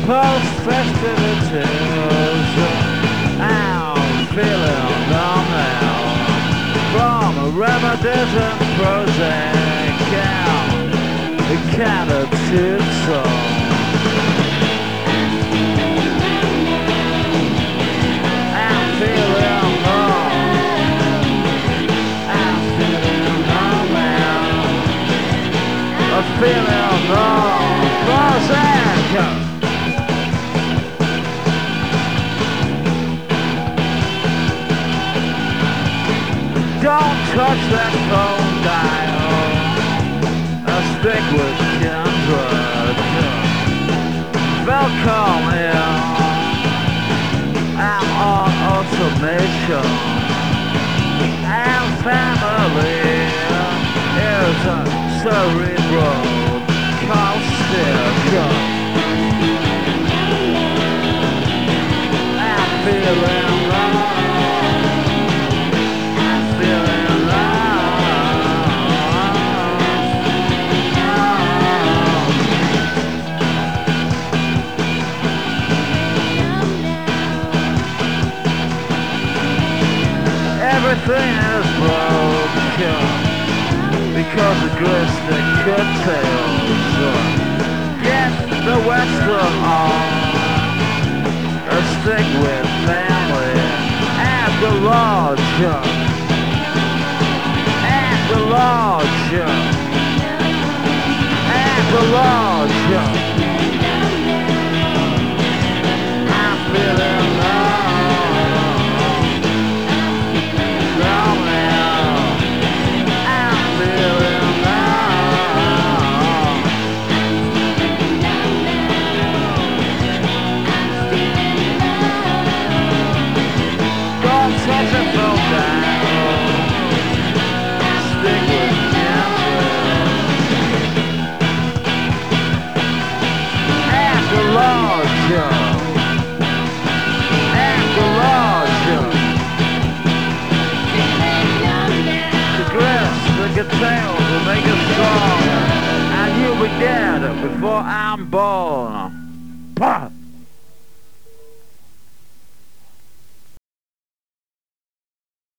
Post-festivities, I'm feeling numb now. From a reminiscent Prozac count, it kind of tips on. I'm feeling numb. I'm feeling numb now. I'm feeling numb. Prozac. Don't touch that phone dial. I stick with Kendra. Welcome in. I'm on automation. And family is a cerebral caustic. I'm feeling wrong. Everything is broken because of gristic cocktails. Get the Western on. Stick with family and the lodge. And the lodge. And the lodge. I'm feeling Tales will make us strong, and you'll be dead before I'm born.